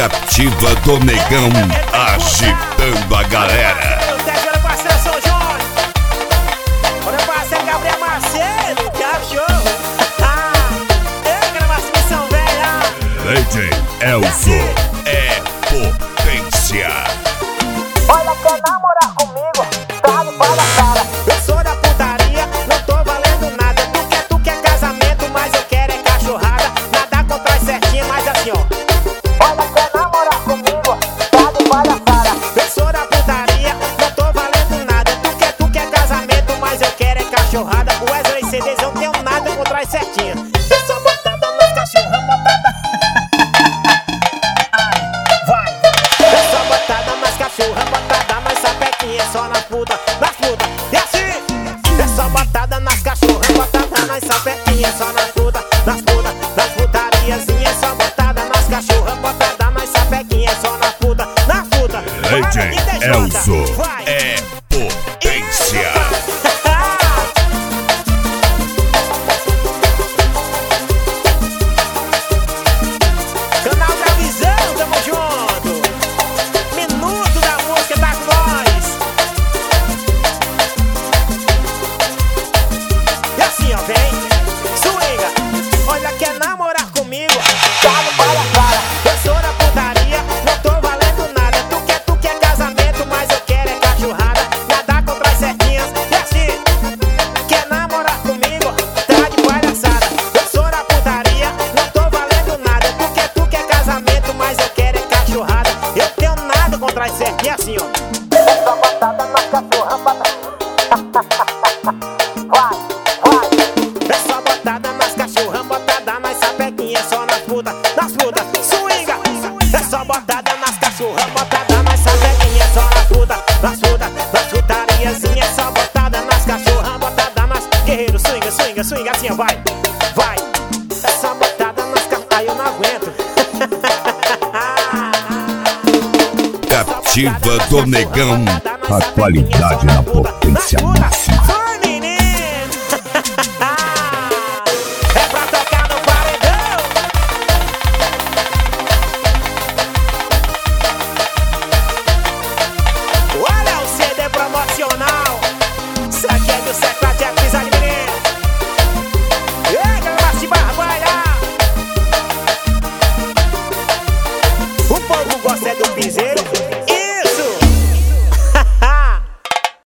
Captiva do Negão, agitando a galera. Meu parceiro São Jorge, meu parceiro Gabriel Macedo, cachorro. Gravação velha. DJ Elzo é potência. Olha, quer namorar comigo? Tá no pau da cara. Eu sou da putaria, não tô valendo nada. Tu quer casamento, mas eu quero é cachorrada. Nada contra as certinhas, mas assim ó. Olha, quer namorar comigo? Tá de palhaçada. Eu sou da putaria, não tô valendo nada. Tu quer casamento, mas eu quero é cachorrada. O Wesley CDs, eu não tenho nada contra as certinhas. Eu sou botada nas cachorras, botada. Vai. Eu sou botada nas cachorras, botada nas sapequinhas, só nas putas, nas putas. E assim, é só botada nas cachorras, botada nas sapequinhas, só nas putas, nas putas, nas putariazinhas, só botada nas cachorras, botada nas sapequinhas, só nas putas, nas putas. DJ Elzo é potência. Canal da Visão, tamo junto. Minuto da música tá com nós. E assim ó, vem, swinga. Olha, quer namorar comigo? Tá no palhaçada. Eu sou da putaria, não tô valendo nada. Tu quer casamento, mas eu quero é cachorrada. Nada contra as certinhas. E assim, quer namorar comigo? Tá de palhaçada. Eu sou da putaria, não tô valendo nada. Tu quer casamento, mas eu quero é cachorrada. Eu tenho nada contra as certinhas. E assim ó. É só botada nas cachorras, vai, vai. É só botada nas cachorras, botada nas sapequinhas, só nas putas, swinga. É só botada nas cachorras, botada nas sapequinhas, só nas putas, nas putariazinhas, só botada nas cachorras, botada nas guerreiros, swinga, assim, vai, vai. É só botada nas cachorras, aí eu não aguento. Captiva do Negão, a qualidade na potência máxima.